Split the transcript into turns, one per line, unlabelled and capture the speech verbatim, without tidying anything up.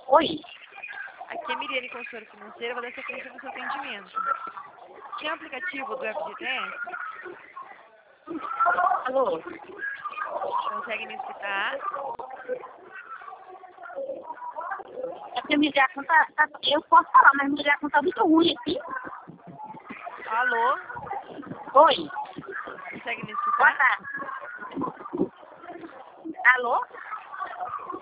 Oi.
Aqui é Miriane, consultora financeira, vou dar sequência no seu atendimento. Tinha aplicativo do F G T S?
Alô?
Consegue me escutar?
É porque a minha ligação tá, tá... Eu posso falar, mas a minha ligação tá muito ruim aqui.
Alô?
Oi.
Consegue me
Boa
escutar?
tarde. Alô?